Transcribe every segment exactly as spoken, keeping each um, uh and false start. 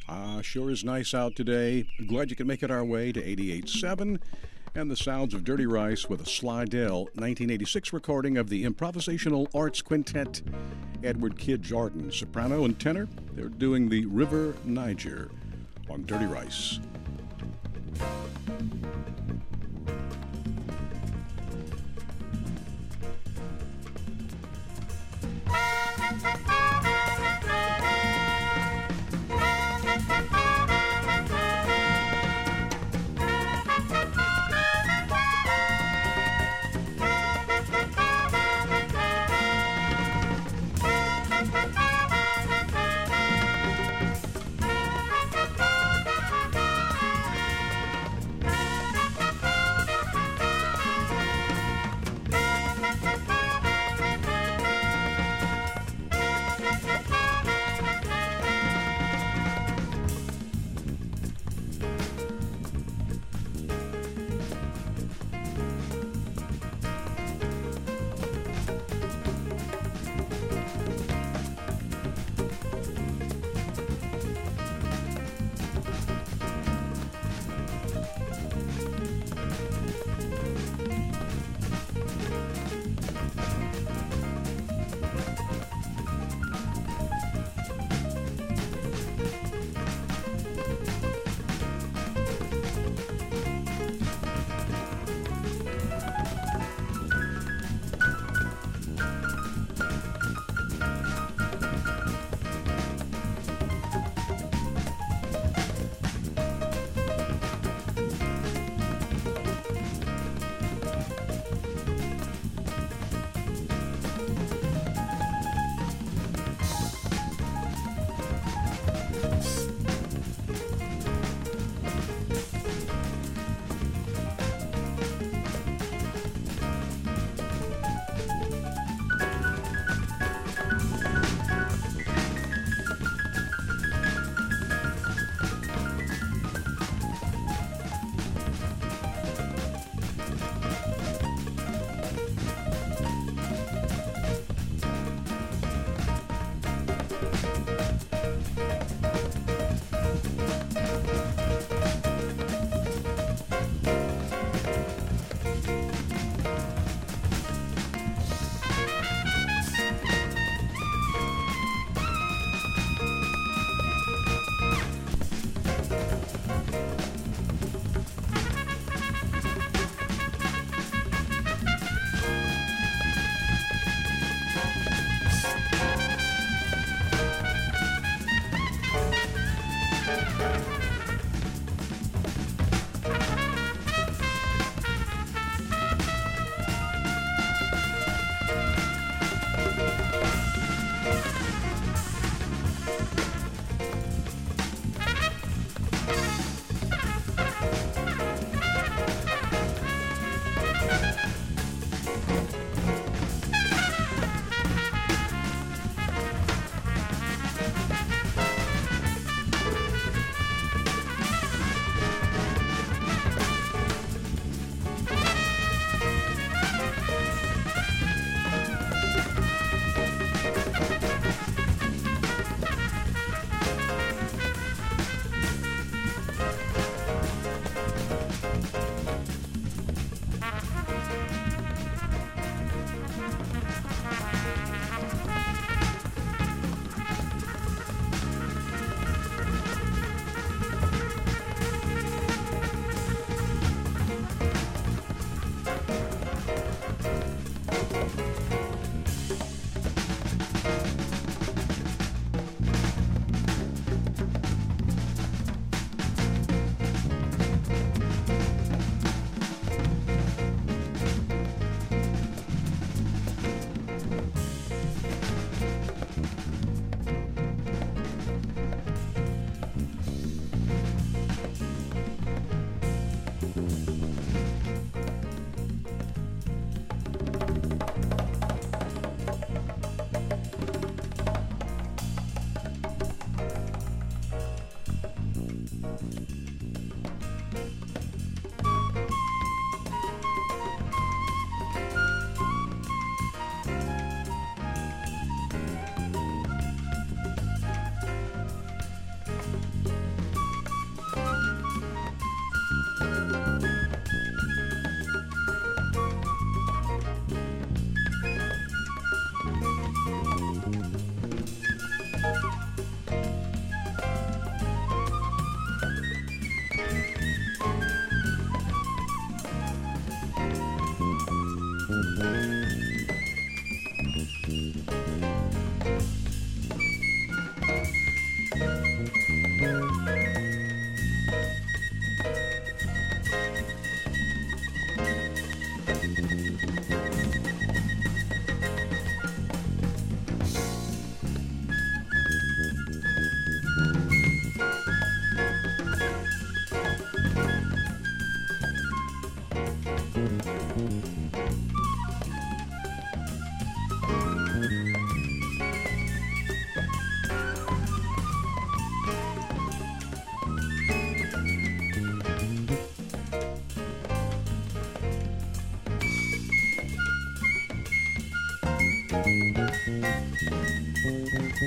Ah, sure is nice out today. Glad you can make it our way to eighty-eight point seven. And the sounds of Dirty Rice with a Slidell nineteen eighty-six recording of the Improvisational Arts Quintet. Edward Kidd Jordan, soprano and tenor. They're doing the River Niger on Dirty Rice.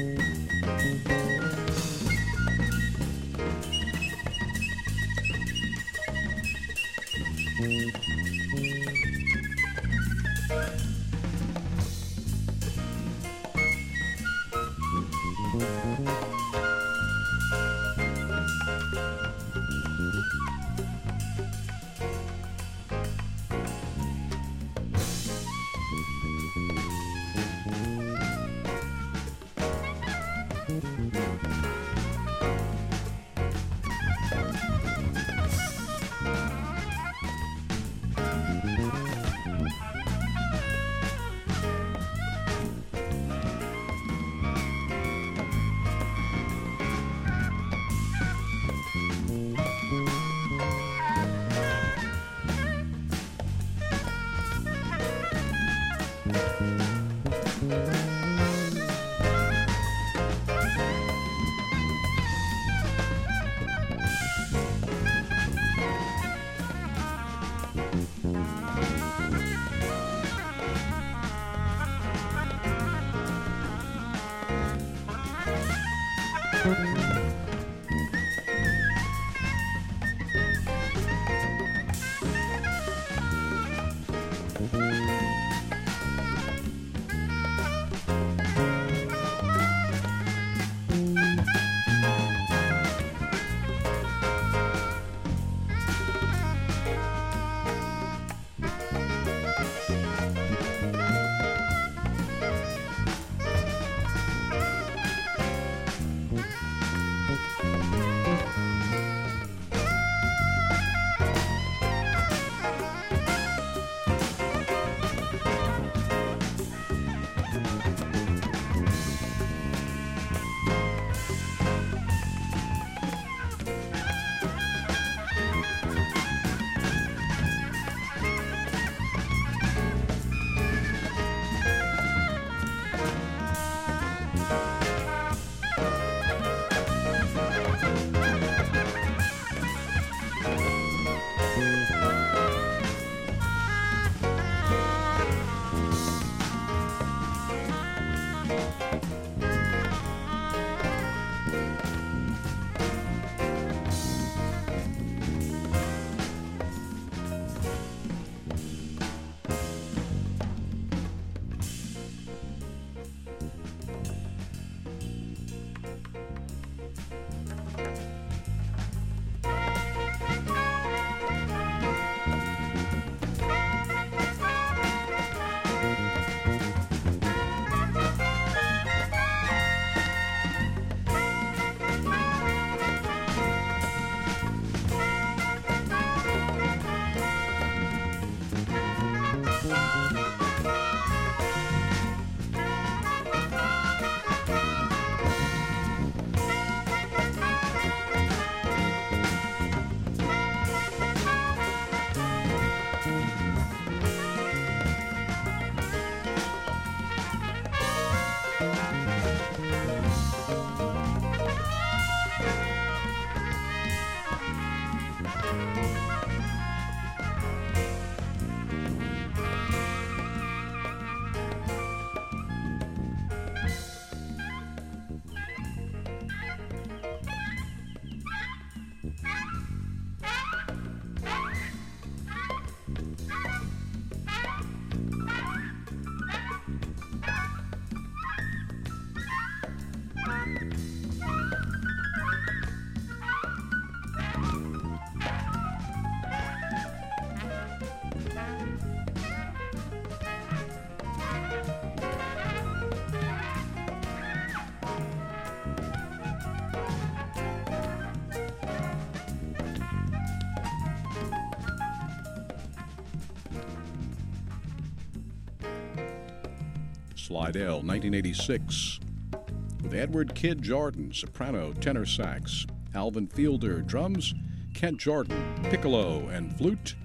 Slidell, nineteen eighty-six, with Edward Kid Jordan, soprano, tenor sax, Alvin Fielder, drums, Kent Jordan, piccolo and flute,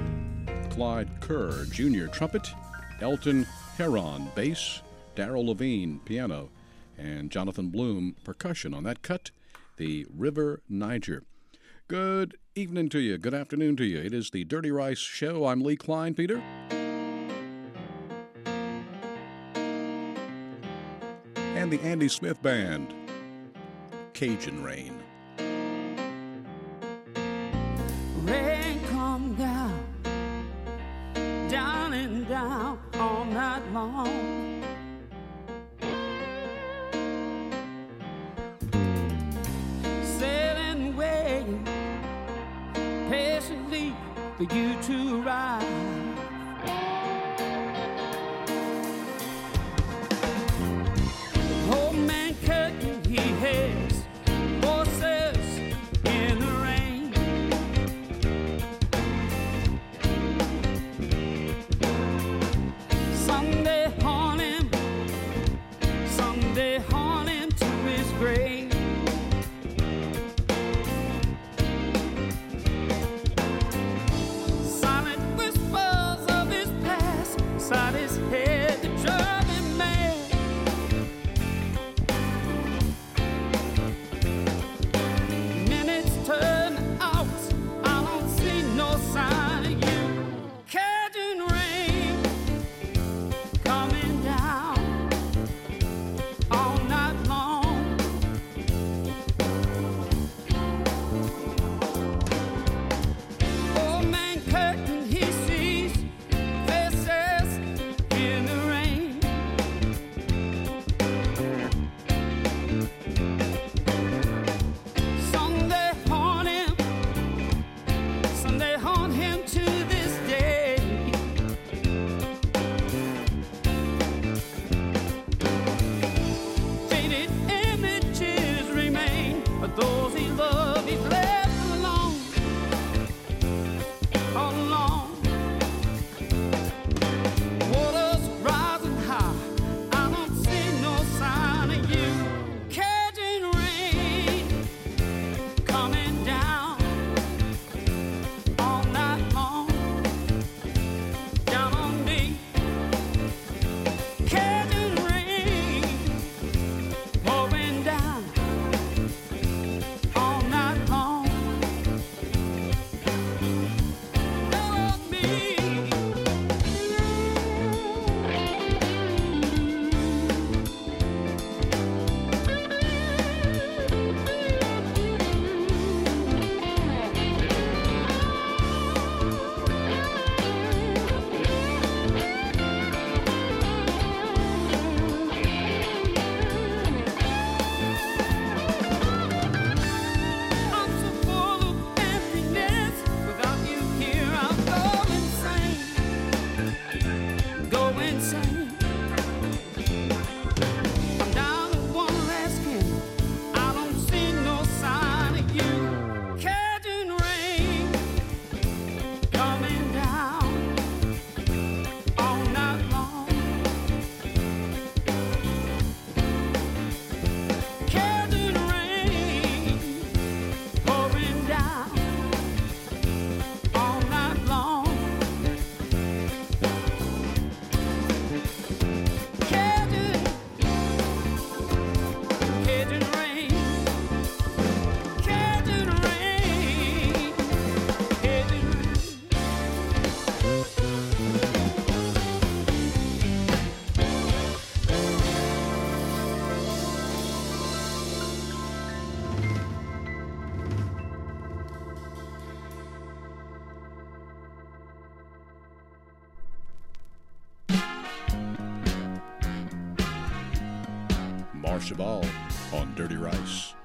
Clyde Kerr, junior, trumpet, Elton Heron, bass, Darrell Levine, piano, and Jonathan Bloom, percussion. On that cut, the River Niger. Good evening to you. Good afternoon to you. It is the Dirty Rice Show. I'm Lee Klein, Peter. And the Andy Smith Band, Cajun Rain. Rain come down, down and down all night long. Sailing away patiently for you to ride. Old man Curtin, he has horses in the rain. Some they haunt him, some they haunt him to his grave. Silent whispers of his past inside his head, the driving man. Minutes turn out, I don't see no sign of you. Cajun rain coming down all night long. Old man Curtin, he sees faces in the rain. Some they haunt him, some they haunt him to this day. Faded images remain of those he loved, he's left alone, all alone. Waters rising high, I don't see no sign of you. Cajun rain coming down all night long, down on me. Cajun rain pouring down all night long, down on me. I'm so full of emptiness. Without you here, I'll go insane. Go insane. I'm down to one last skin. I don't see no sign of you. Cajun rain coming down all night long. Cajun rain pouring down all night long. Cajun, Cajun rain, Cajun rain, Cajun rain. Marcia Ball on Dirty Rice.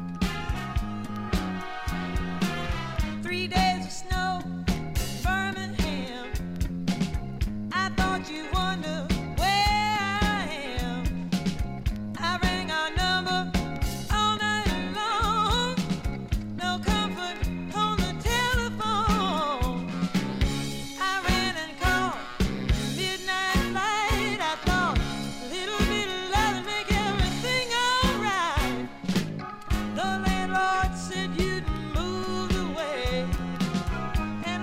Three days of snow, Birmingham. I thought you wonder where I am. I rang our number all night long. No comfort on the telephone. I ran and called midnight light. I thought a little bit of love would make everything alright. The landlord said you'd moved away, and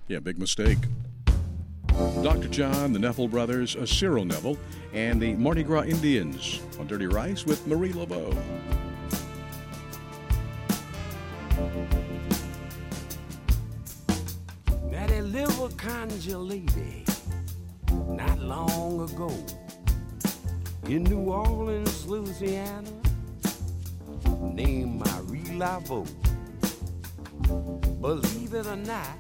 Yeah, big mistake. Doctor John, the Neville Brothers, uh, Cyril Neville, and the Mardi Gras Indians on Dirty Rice with Marie Laveau. Now there lived a conjure lady not long ago in New Orleans, Louisiana, named Marie Laveau. Believe it or not,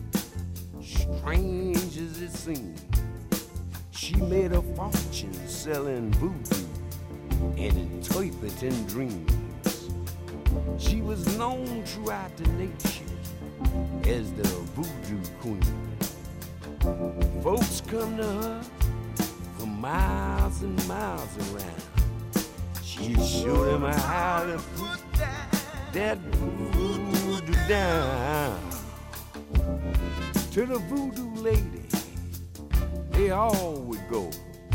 strange as it seems, she made a fortune selling voodoo and interpreting dreams. She was known throughout the nation as the voodoo queen. Folks come to her for miles and miles around. She showed them how to put that voodoo down. To the voodoo lady, they all would go.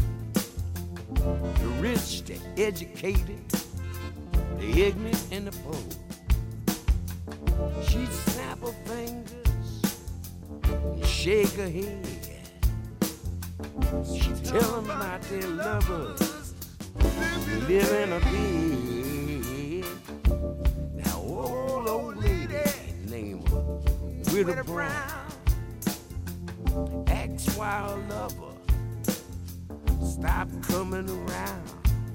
The rich, the educated, the ignorant, and the poor. She'd snap her fingers and shake her head. She'd tell them about their lovers living a bed. Now, old old lady named her Widow Brown asked why her lover stopped coming around.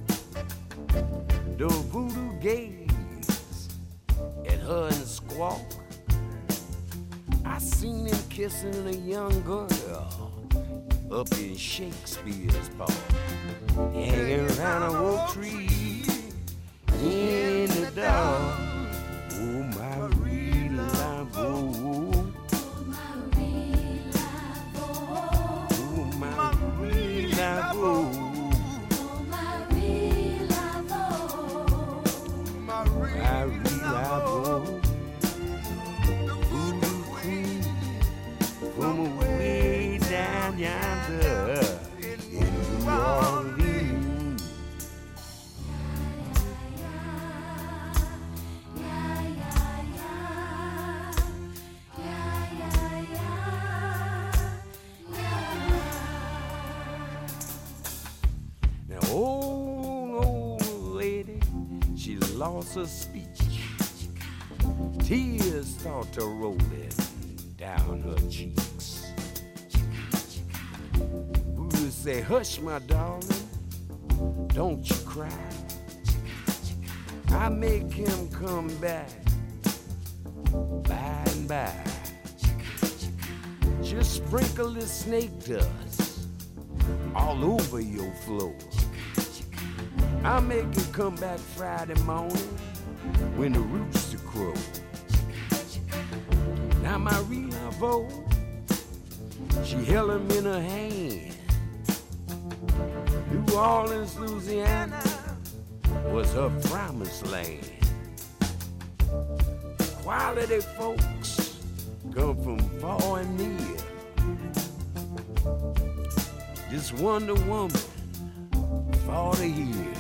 The voodoo gaze at her and squawk. I seen him kissing a young girl up in Shakespeare's park, hanging around a oak tree in the dark. Oh, Marie Laveau. Oh, Marie Laveau. Marie Laveau. Voodoo queen from way down yonder in New Orleans. Now, old, old lady, she lost her speech. Tears start to rolling down her cheeks. Voodoo say, hush, my darling, don't you cry. I make him come back by and by. Just sprinkle this snake dust all over your floor. I make him come back Friday morning when the rooster crows. Now Marie Laveau, she held him in her hand. New Orleans, Louisiana was her promised land. Quality folks come from far and near. This Wonder Woman fought to hear.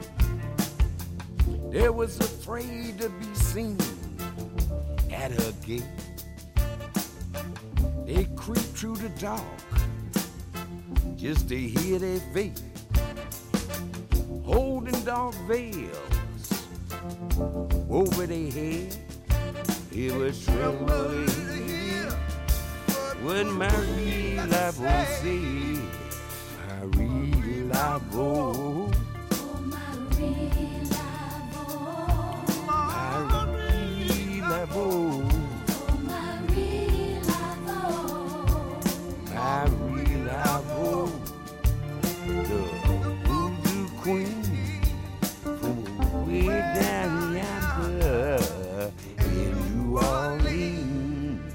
They was afraid to be seen at her gate. They creep through the dark just to hear their fate, holding dark veils over their head. It was trembling when Marie Laveau said, Marie Laveau, Marie Laveau. Marie Laveau, the voodoo queen from way down yonder in New Orleans.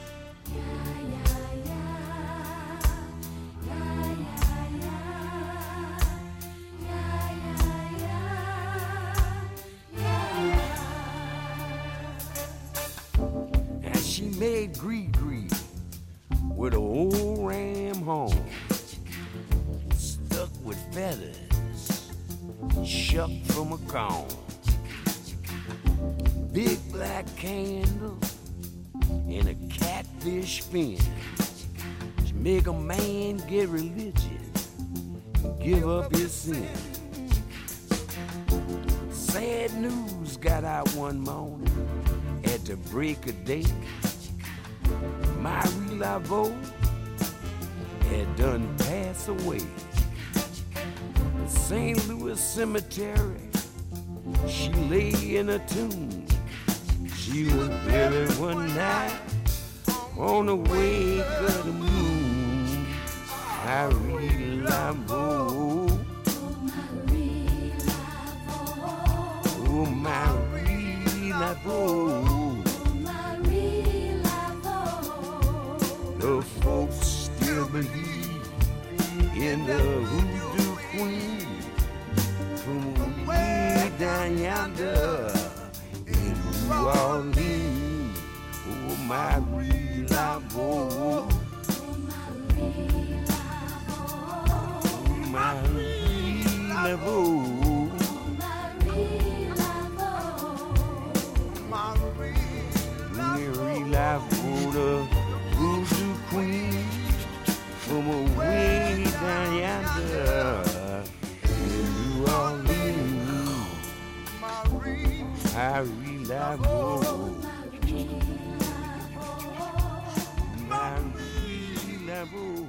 And she made gree-gree with an old ram horn stuck with feathers shucked from a cone. Big black candle and a catfish fin. Make a man get religion, give up his sin. Sad news got out one morning at the break of day. Marie Laveau had done passed away. In Saint Louis Cemetery, she lay in a tomb. She was buried one night on the wake of the moon. Marie Laveau, oh Marie Laveau, the folks still believe in the voodoo queen from way down yonder in New Orleans. Oh Marie Laveau, Marie Laveau, Marie Laveau, the voodoo queen from away down yonder in New Orleans. Marie Laveau, Marie Laveau.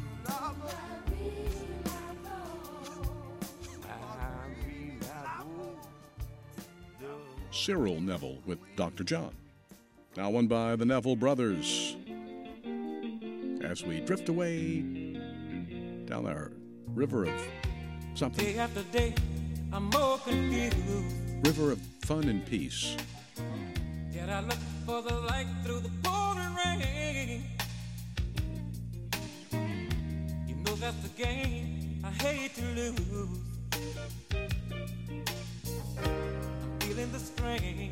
Cyril Neville with Doctor John. Now one by the Neville Brothers. As we drift away down our river of something. Day after day, I'm more confused. River of fun and peace. Yet I look for the light through the pouring rain. You know that's the game I hate to lose. I'm feeling the strain.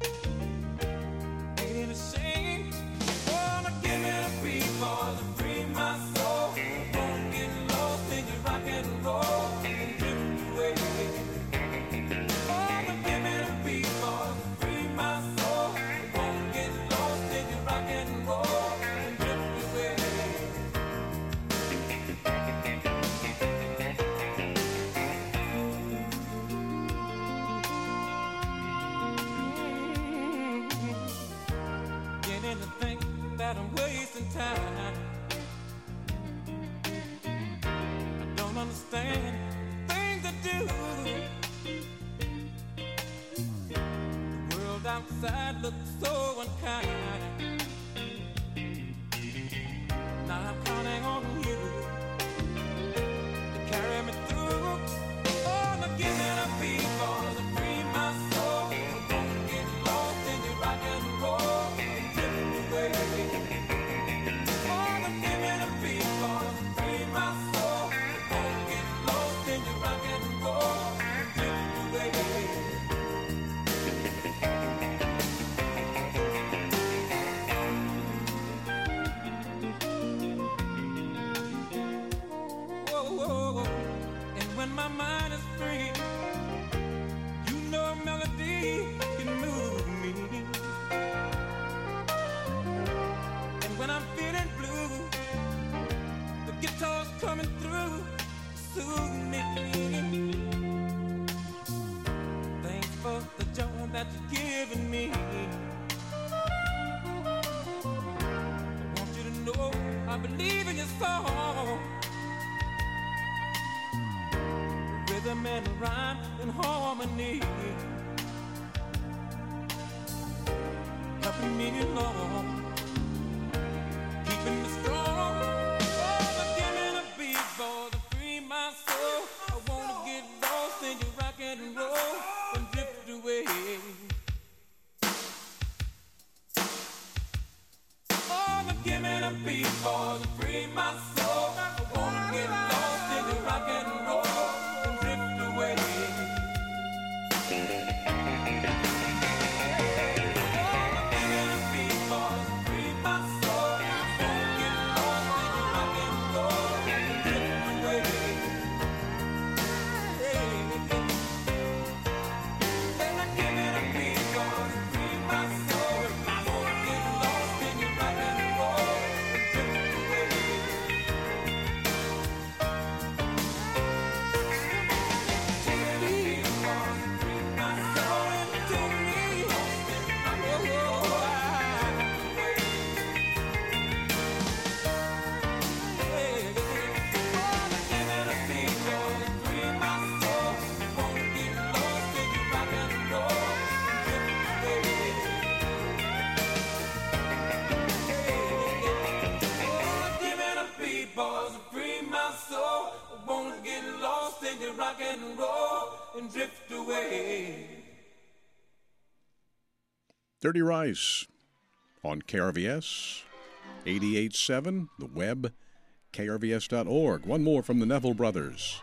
Ain't it a shame? Wanna give it a beat for to free my soul. Won't get lost in your rock and roll and drift away. Wanna give it a beat for to free my soul. Won't get lost in your rock and roll and drift away. Beginning to think that I'm wasting time. I don't understand things I do. The world outside looks so unkind. Now I'm counting on you to carry me through. Oh, now give it a beat for to free my soul. Don't get lost in your rock and roll and drift away. Oh, now give it a beat for to free my soul. Don't get lost in your rock and roll and drift away. Whoa, whoa, whoa. And when my mind is free, you know a melody can move me. And when I'm feeling blue, the guitar's coming through, soothe me. Thanks for the joy that you're giving me. I want you to know I believe in your song. Rhythm and rhyme and harmony, helping me along, keeping me strong. Oh, but give me the beat for to free my soul. I wanna get lost in your rock and roll and drift away. Oh, but give me the beat for to free my soul. I wanna get lost in your rock and roll. Lost in Dirty Rice on K R V S eighty-eight point seven, the web, K R V S dot org. One more from the Neville Brothers.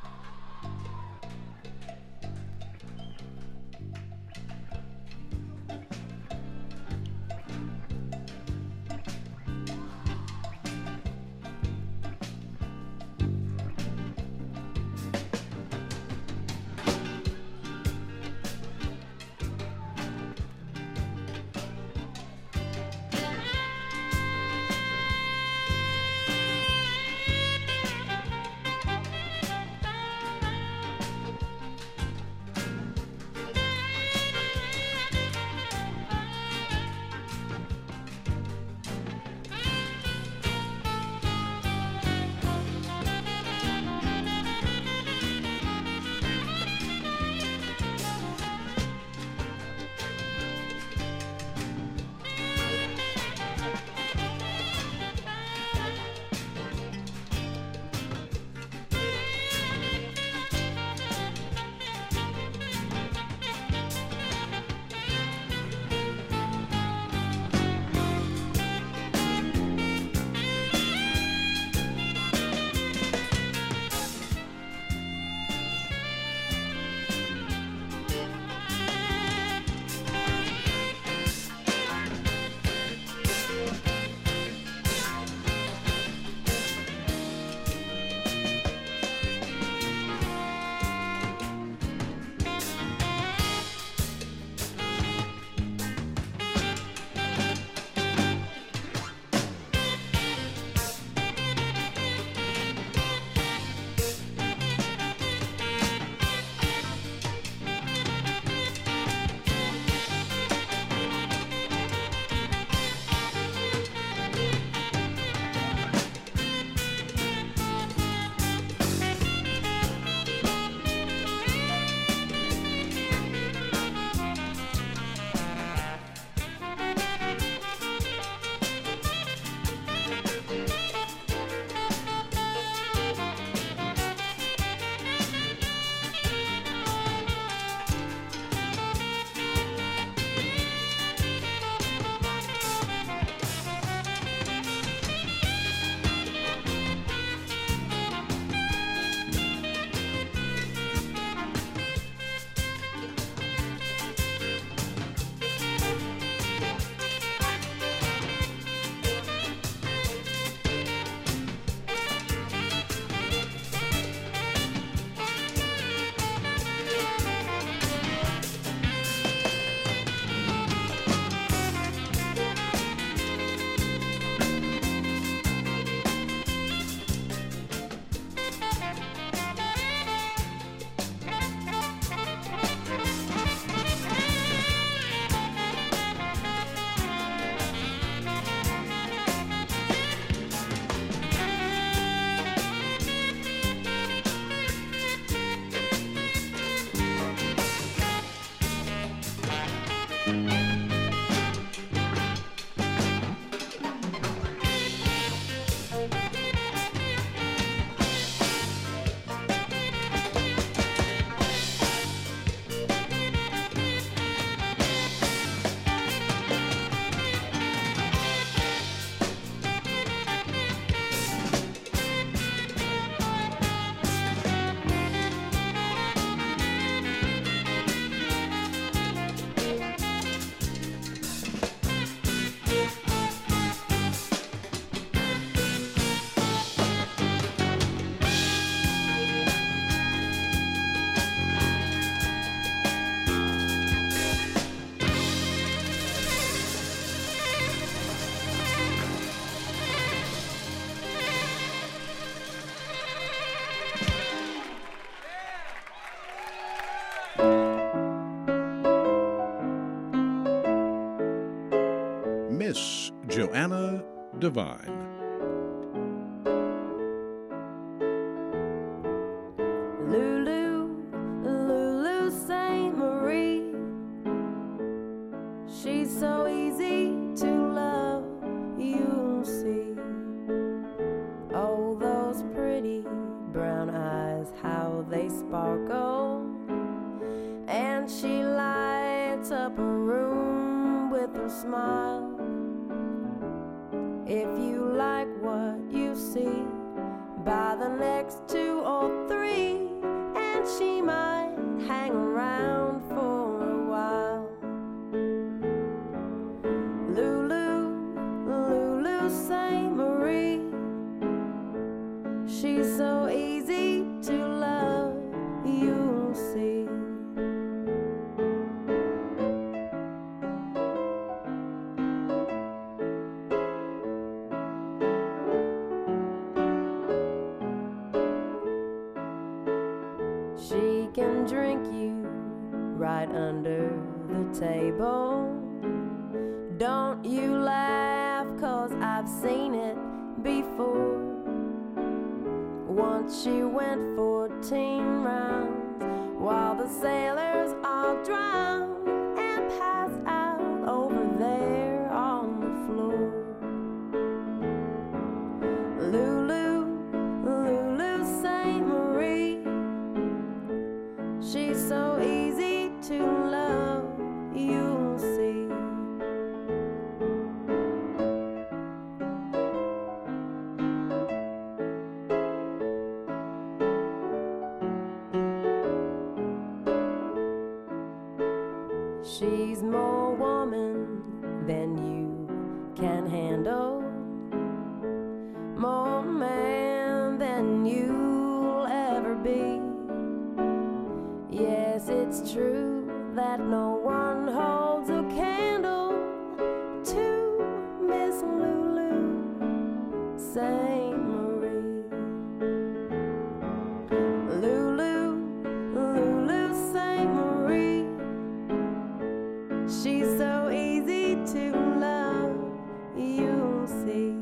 Miss Joanna Devine. Lulu, Lulu Saint Marie, she's so easy to love, you'll see. Oh, those pretty brown eyes, how they sparkle, and she lights up a room with smile. If you like what you see, buy the next two or three, and she might hang around for a while. Lulu, Lulu Saint Marie, she's so easy to love, you'll see. She can drink you right under the table. Don't you laugh, 'cause I've seen it before. Once she went fourteen rounds while the sailors all drowned and passed out over there on the floor. Lulu, Lulu Saint Marie, she's so easy to love, you'll see. She's more woman than you can handle, more man than you'll ever be. Yes, it's true that no one holds a candle to Miss Lulu Saint Marie. Lulu, Lulu Saint Marie, she's so easy to love, you'll see.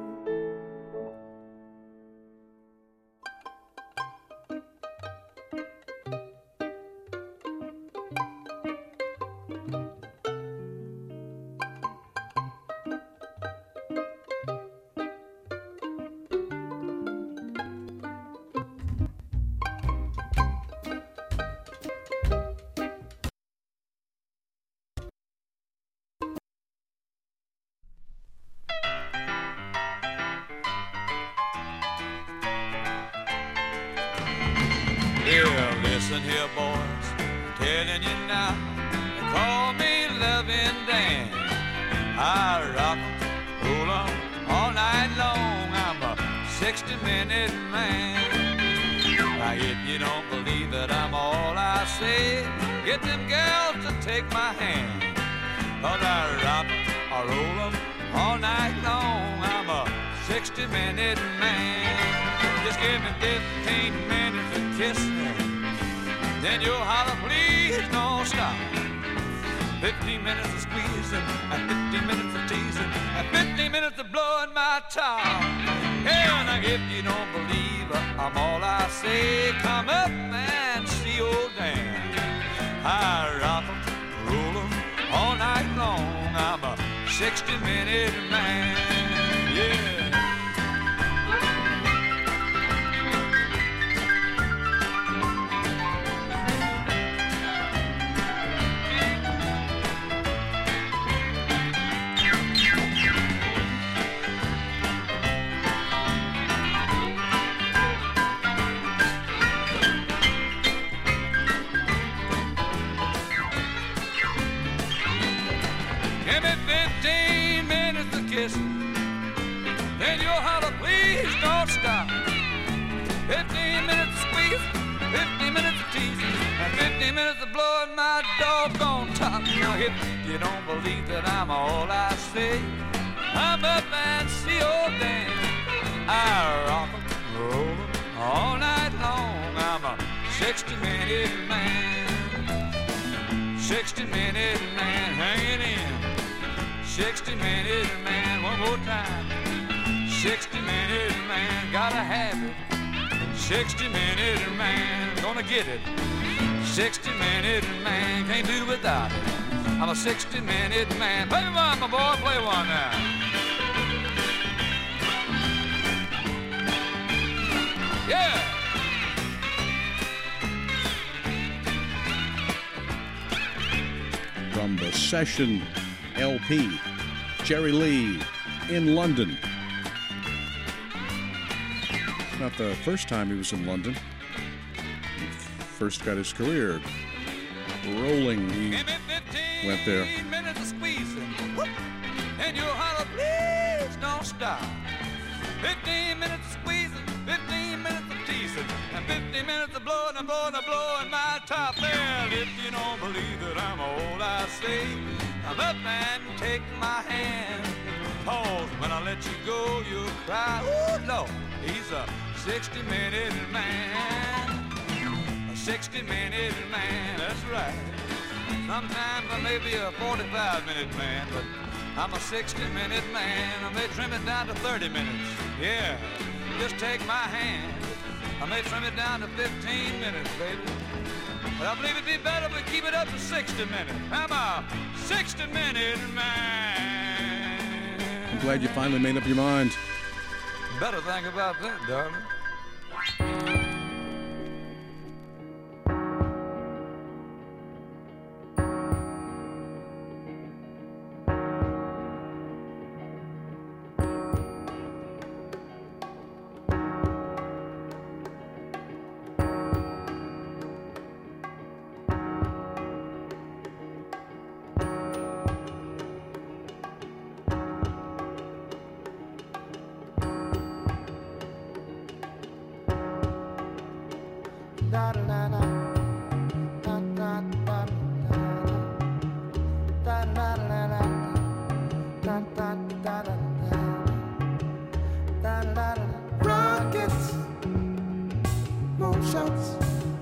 Yeah, listen here, boys, I'm telling you now, they call me Loving Dan. I rock, roll on all night long, I'm a sixty-minute man. Now if you don't believe that I'm all I say, get them gals to take my hand. 'Cause I rock, I roll 'em all night long, I'm a sixty-minute man. Just give me fifteen minutes of kissing, then you'll holler, please don't stop. Fifteen minutes of squeezing, and fifteen minutes of teasing, and fifteen minutes of blowing my top. Yeah, now if you don't believe I'm all I say, come up and see old Dan. I rock 'em, roll 'em all night long, I'm a sixty-minute man. Yeah. Give me fifteen minutes of kissing, then you'll holler, please don't stop. Fifteen minutes of squeezing, fifteen minutes of teasing, and fifteen minutes of blowing my doggone top. Now if you don't believe that I'm all I say, I'm up and see old Dan. I rock 'em, roll 'em all night long, I'm a sixty-minute man. Sixty-minute man hanging in. Sixty-minute man, one more time. Sixty-minute man, gotta have it. Sixty-minute man, gonna get it. Sixty-minute man, can't do without it. I'm a sixty-minute man. Play one, my boy, play one now. Yeah. From the Session L P. Jerry Lee in London. Not the first time he was in London. He first got his career rolling. He went there. fifteen minutes of squeezing, whoop, and you'll holler, please don't stop. fifteen minutes of squeezing, fifteen minutes of teasing, and fifteen minutes of blowing and blowing and blowing my top. Well, if you don't believe that I'm old, I say, come up and take my hand. Pause when I let you go, you'll cry. Ooh, Lord, he's a sixty-minute man. A sixty-minute man, that's right. Sometimes I may be a forty-five minute man, but I'm a sixty minute man. I may trim it down to thirty minutes. Yeah, just take my hand. I may trim it down to fifteen minutes, baby. But I believe it'd be better if we keep it up to sixty minutes. I'm a sixty minute man. I'm glad you finally made up your mind. Better think about that, darling. Rockets, moonshots,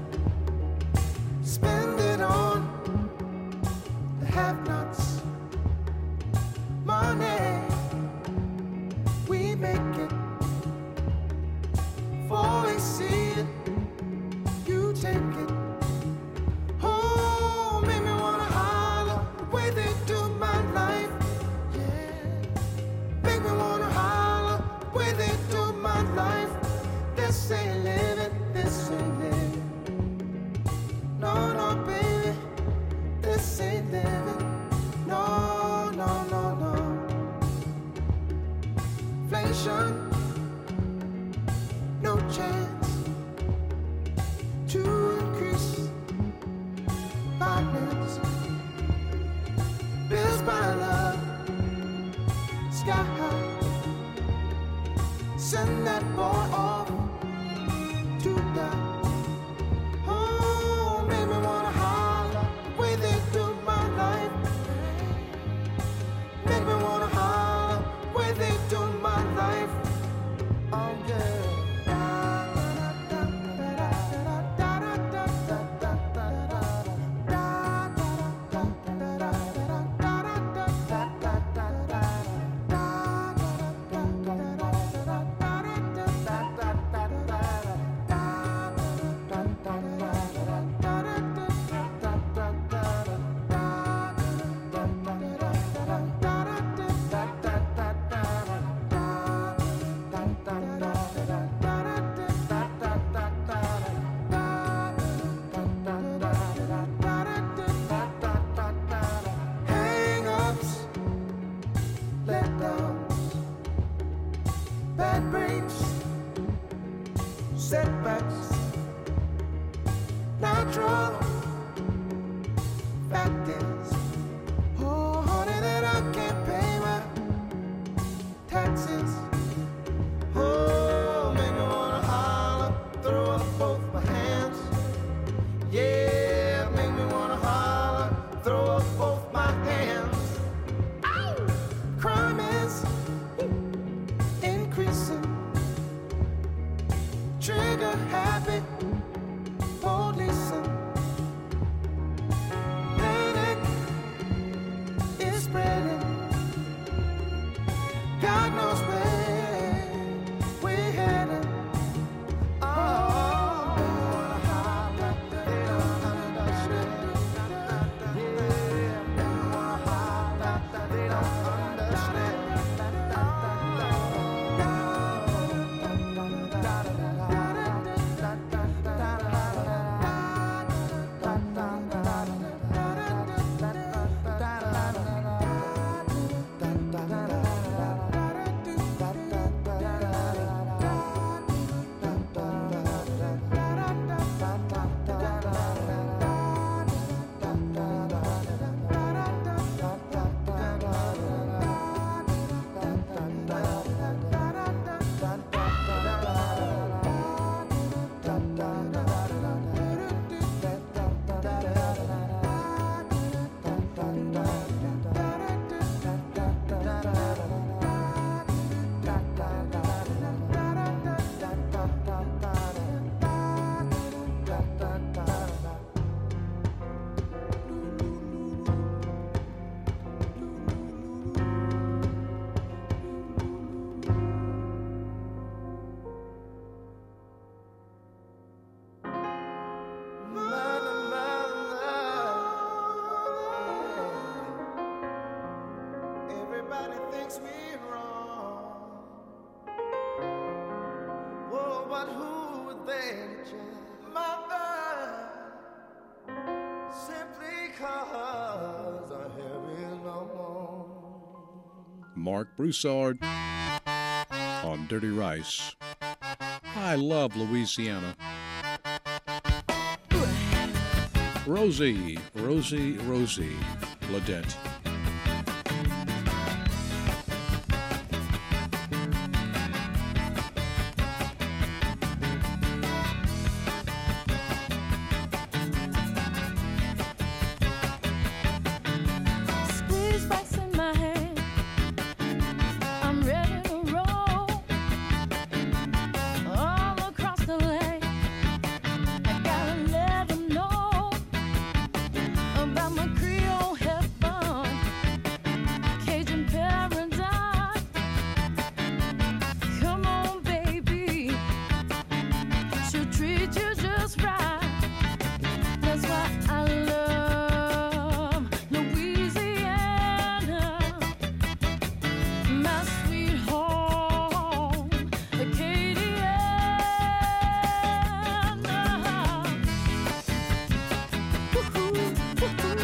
spend it on the have-nots. Money, we make it. For we see it, you take it. Oh, make me wanna holler the way they do my life. Yeah, make me wanna holler the way they do my life. This ain't living, this ain't living. No, no, baby, this ain't living. No, no, no, no. Inflation, no chance to increase finance. Bills pile up, sky high. Send that boy off to die. Oh, make me wanna holler the way they do my life. Make me wanna holler the way they do my life. Oh yeah. Hang-ups, letdowns, bad brains, setbacks, natural. Fact is, oh honey, that I can't pay my taxes. Oh, make me wanna holler, throw up both my hands. Yeah, make me wanna holler, throw up both my hands. Ow! Crime is increasing. Trigger happy, policing. Panic is spreading. God knows where we're heading. Oh, they don't understand. Yeah, they don't understand. any child, mother, simply cause I have it no more. Mark Broussard on Dirty Rice. I love Louisiana. Rosie, Rosie, Rosie, Ladette. Squeeze rice in my hand, I'm ready to roll all across the land. I gotta let 'em know about my Creole heaven, Cajun paradise. Come on, baby, she'll treat you just right. That's why I love Louisiana, my sweet home, Acadiana. Woo-hoo, woo-hoo.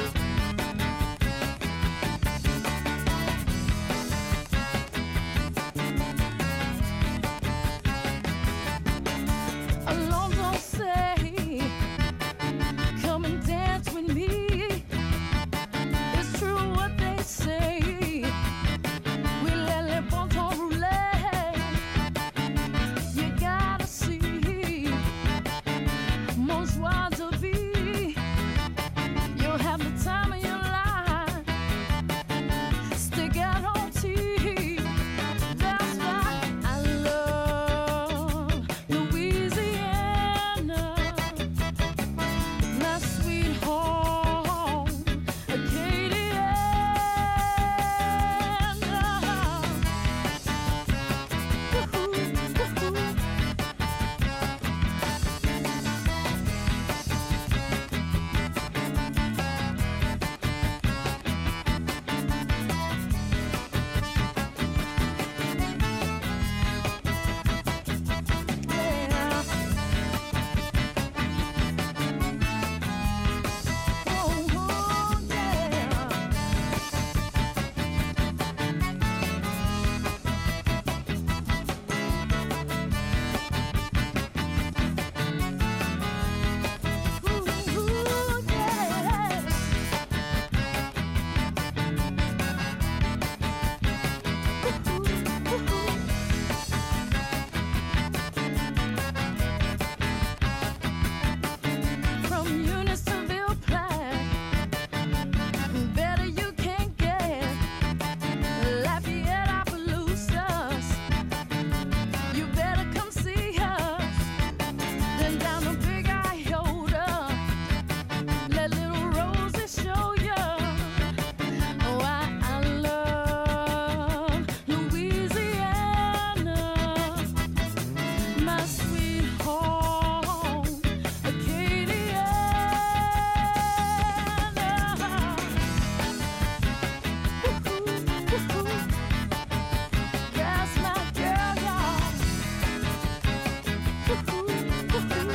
Alone don't say, come and dance with me. It's true what they say. We let les bon temps rouler. You gotta see mon joie de vie. You'll have the time of your life. Stick out on tea. That's why I love Louisiana, my sweet home, Acadiana. Woo-hoo, woo-hoo. Yeah. Oh, oh, yeah. Ooh, ooh, yeah. Ooh, ooh, ooh. From Eunice to Ville Platte, better you can't get. Lafayette, Opelousas, you better come see us. Then down the Big Iota, let little Rosie show you. Oh, I, I love Louisiana, my sweet home, Acadiana. Woo-hoo, woo-hoo. That's my girl, y'all. Woo-hoo, woo-hoo.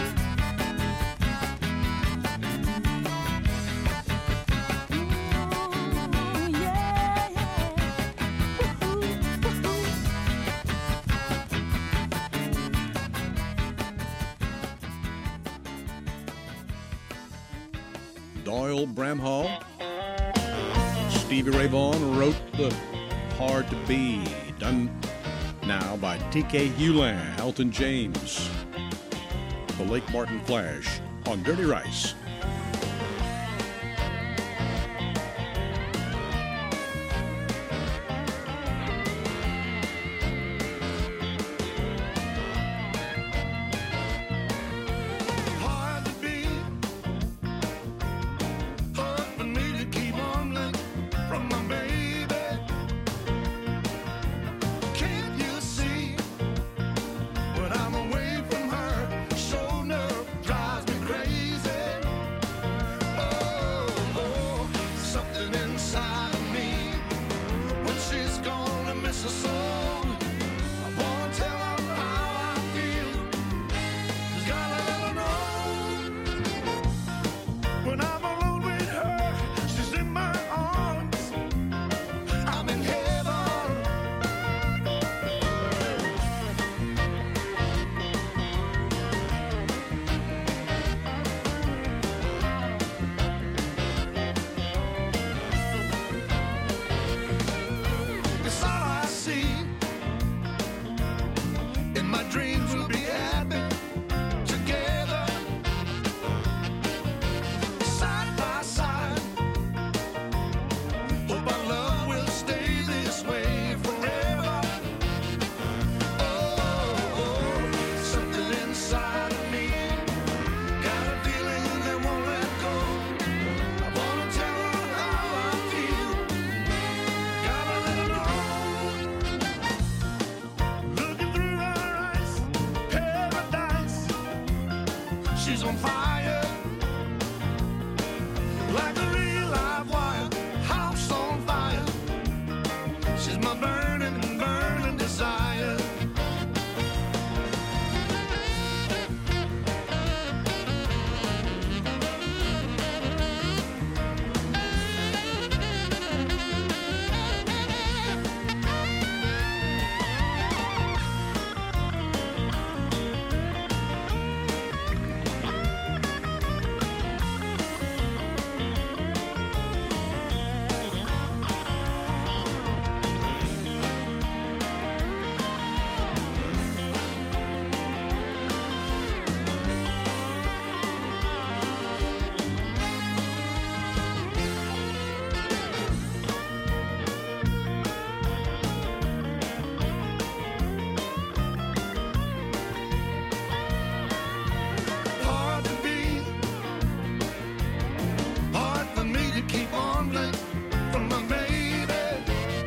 Ooh, yeah, yeah. Woo-hoo, woo-hoo. Doyle Bramhall. Stevie Ray Vaughan wrote the Hard to Be, done now by T K Hewland, Elton James. The Lake Martin Flash on Dirty Rice. Hard to be, hard for me to keep on looking from my baby. Can't you see when I'm away from her? Show enough drives me crazy. my dreams will be happy together, side by side. Hope our love will stay this way forever. Oh, something inside of me got a feeling that won't let go. I wanna tell her how I feel. Gotta let her know. Looking through her eyes, paradise. She's on fire, like a real live wire, house on fire. She's my burning, burning desire. Hard to be, hard for me to keep on blank from my baby.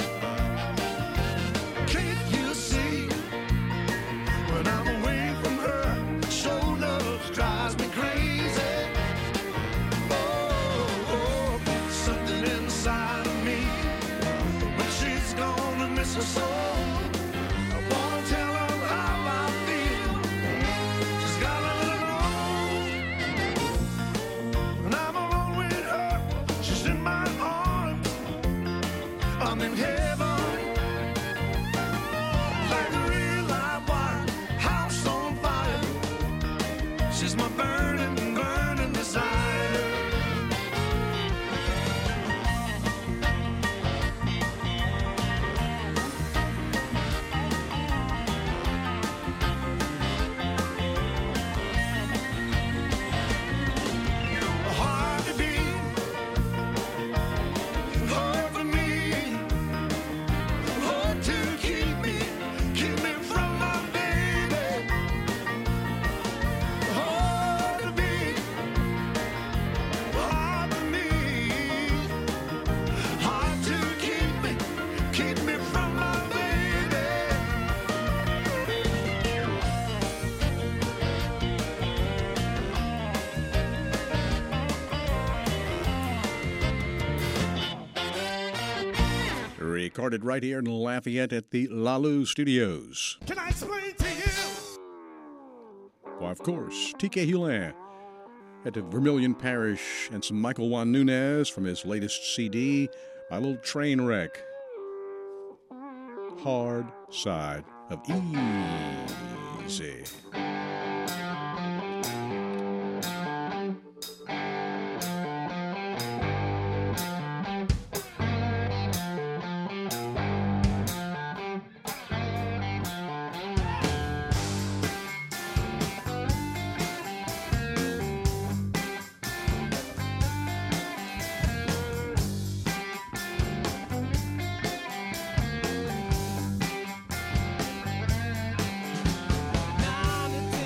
Can't you see when I'm away from her? Show love drives me crazy. Oh, oh, something inside of me when she's gone to miss her so. I wanna tell her how I feel. Just gotta let her know. When I'm alone with her, she's in my arms. I'm in heaven, like a real live wire, house on fire. She's my burning, burning desire. Hard to be, hard for me, hard to keep me, keep me from my baby. Hard to be, hard for me, hard to keep me, keep me from my baby. Recorded right here in Lafayette at the Lalu Studios. Can I explain to you? Why, of course, T K Hulin at the Vermilion Parish and some Michael Juan Nunez from his latest C D, My Little Train Wreck. Hard Side of Easy. Now to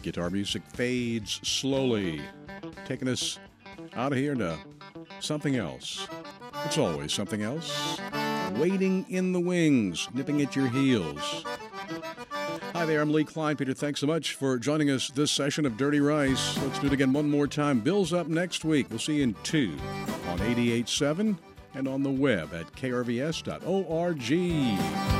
Guitar music fades slowly, taking us out of here to something else. It's always something else. Waiting in the wings, nipping at your heels. Hi there, I'm Lee Klein. Peter, thanks so much for joining us this session of Dirty Rice. Let's do it again one more time. Bill's up next week. We'll see you in two on eighty-eight point seven and on the web at k r v s dot org.